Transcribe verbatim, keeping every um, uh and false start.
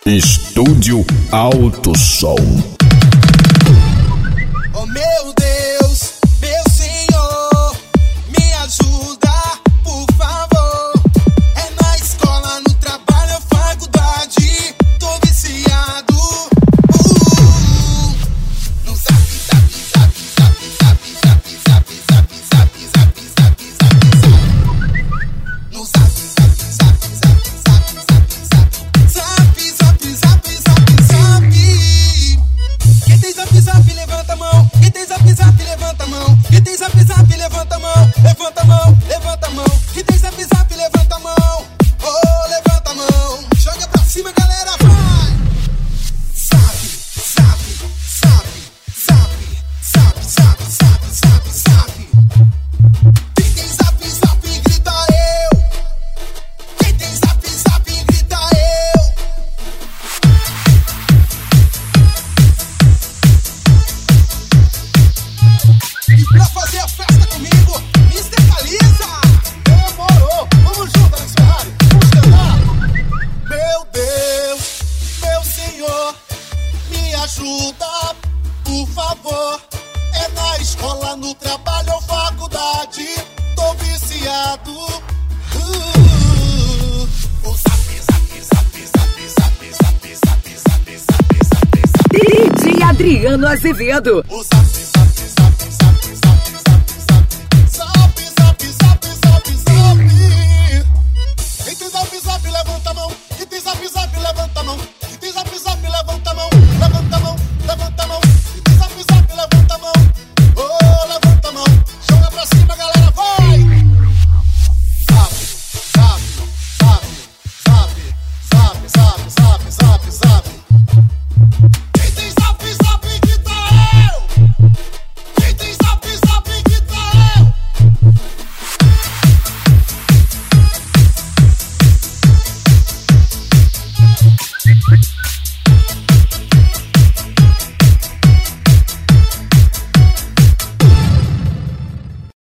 Estúdio Alto Som. Oh meu Deus, meu Senhor, me ajuda, por favor. É na escola, no trabalho, faculdade, tô viciado. Uh, no zap, zap, zap, zap, zap, zap, zap, zap, zap, zap, zap, zap, zap. No zap, zap, zap, zap, zap, zap, zap, zap, zap, zap, zap. Quem tem zap, zap, levanta a mão. Quem tem zap, zap, levanta a mão. Quem tem zap, zap, levanta a mão. Levanta a mão, levanta a mão. Quem tem zap, zap, levanta a mão. Oh, levanta a mão. Joga pra cima, galera, vai. Zap, zap, zap, zap, zap, zap, zap, zap, zap. Quem tem zap, zap, grita eu. Quem tem zap, zap, grita eu. E pra fazer a festa comigo, mister Caliza. Demorou, vamos junto, Alex Ferrari, vamos cantar. Meu Deus, meu Senhor, me ajuda, por favor. É na escola, no trabalho ou faculdade, tô viciado. Uh, o zap, zap, zap, zap, zap, zap, zap, zap, zap, zap, zap. D J Adriano Azevedo. O zap,